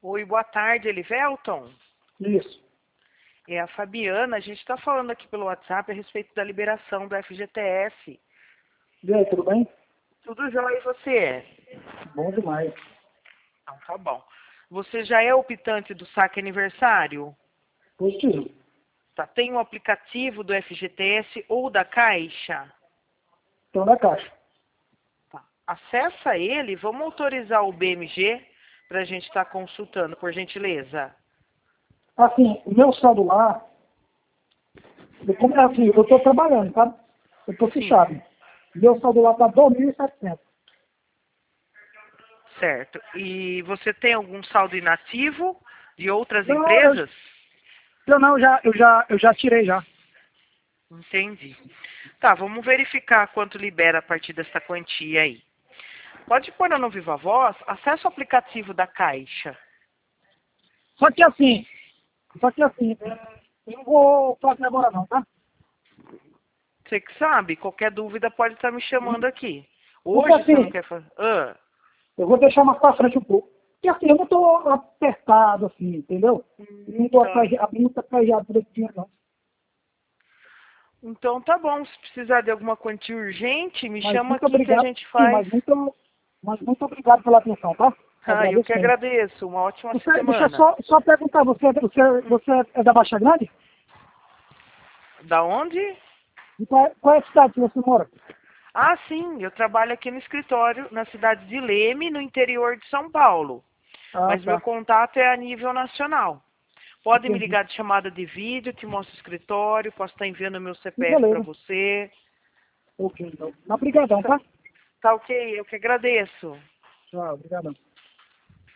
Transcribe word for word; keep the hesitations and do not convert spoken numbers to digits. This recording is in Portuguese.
Oi, boa tarde, Elivelton. Isso. É a Fabiana, a gente está falando aqui pelo WhatsApp a respeito da liberação do F G T S. E aí, tudo bem? Tudo jóia, e você? Bom demais. Então, tá bom. Você já é optante do saque aniversário? Positivo. Tá, tem o aplicativo do F G T S ou da Caixa? Então, na caixa. Tá. Acessa ele, vamos autorizar o B M G para a gente estar consultando, por gentileza. Assim, o meu saldo lá, eu, como, assim, eu estou trabalhando, tá? Eu estou Sim. fechado. Meu saldo lá está dois mil e setecentos. Certo. E você tem algum saldo inativo de outras Não, eu, empresas? eu não, já, eu já, eu já tirei já. Entendi. Tá, vamos verificar quanto libera a partir dessa quantia aí. Pode pôr no Viva Voz, acessa o aplicativo da Caixa. Só que assim, só que assim, é, eu não vou fazer agora não, tá? Você que sabe, qualquer dúvida pode estar me chamando aqui. Porque Hoje você não assim, quer fazer... Ah, eu vou deixar mais pra frente um pouco. Porque assim, eu não estou apertado assim, entendeu? Eu não estou tá. abrindo muito atrajado por esse dinheiro não. Então tá bom, se precisar de alguma quantia urgente, me Mas chama muito aqui que a obrigado, gente sim, faz. mas muito, mas muito obrigado pela atenção, tá? Ah, eu Agradeço que mesmo. agradeço. Uma ótima Você, deixa eu semana. só, só perguntar, você, você, você é da Baixa Grande? Da onde? E qual, é- qual é a cidade que você mora? Ah, sim, eu trabalho aqui no escritório, na cidade de Leme, no interior de São Paulo. Ah, Mas meu tá. contato é a nível nacional. Pode me Entendi. ligar de chamada de vídeo, te mostro o escritório, posso estar enviando meu E C P F para beleza. você. Ok, então. Obrigadão, Tá, tá? tá ok, eu que agradeço. Tchau, obrigadão.